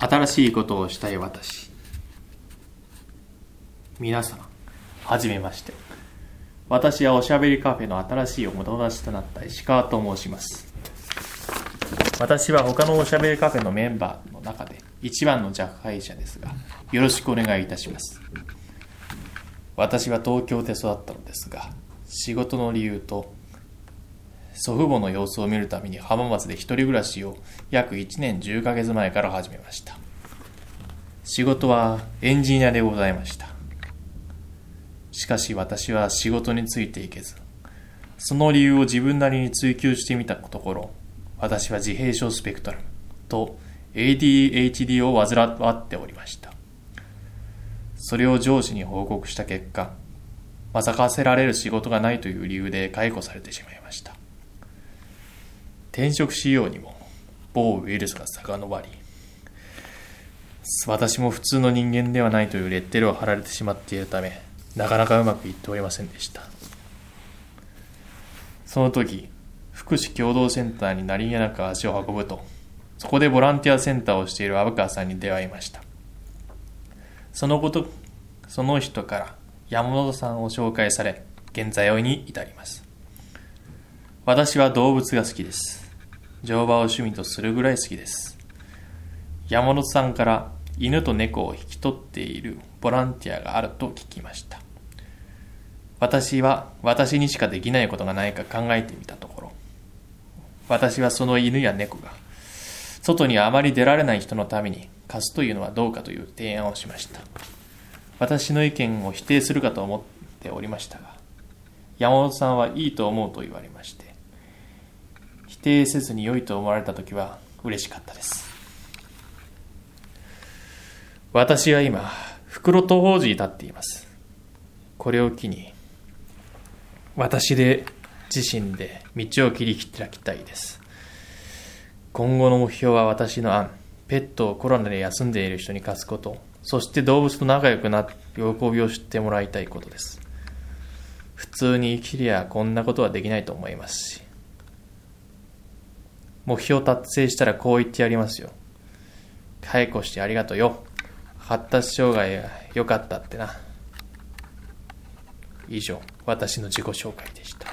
新しいことをしたい私。皆さん、はじめまして。私はおしゃべりカフェの新しいお友達となった石川と申します。私は他のおしゃべりカフェのメンバーの中で一番の若輩者ですが、よろしくお願いいたします。私は東京で育ったのですが、仕事の理由と祖父母の様子を見るために浜松で一人暮らしを約1年10ヶ月前から始めました。仕事はエンジニアでございました。しかし私は仕事についていけず、その理由を自分なりに追求してみたところ、私は自閉症スペクトラムと ADHD を患っておりました。それを上司に報告した結果、任せられる仕事がないという理由で解雇されてしまいました。転職しようにも某ウイルスが遡り、私も普通の人間ではないというレッテルを貼られてしまっているため、なかなかうまくいっておりませんでした。その時、福祉協同センターに何気なく足を運ぶと、そこでボランティアセンターをしている虻川さんに出会いました。その人から山本さんを紹介され、現在に至ります。私は動物が好きです。乗馬を趣味とするぐらい好きです。山本さんから犬と猫を引き取っているボランティアがあると聞きました。私にしかできないことがないか考えてみたところ、私はその犬や猫が外にあまり出られない人のために貸すというのはどうかという提案をしました。私の意見を否定するかと思っておりましたが、山本さんはいいと思うと言われまして、否定せずに良いと思われたときは嬉しかったです。私は今、袋と法事に立っています。これを機に、私自身で道を切り開きたいです。今後の目標は私の案、ペットをコロナで休んでいる人に貸すこと、そして動物と仲良くなって喜びを知ってもらいたいことです。普通に生きりゃこんなことはできないと思いますし、目標達成したらこう言ってやりますよ。解雇してありがとうよ。発達障害が良かったってな。以上、私の自己紹介でした。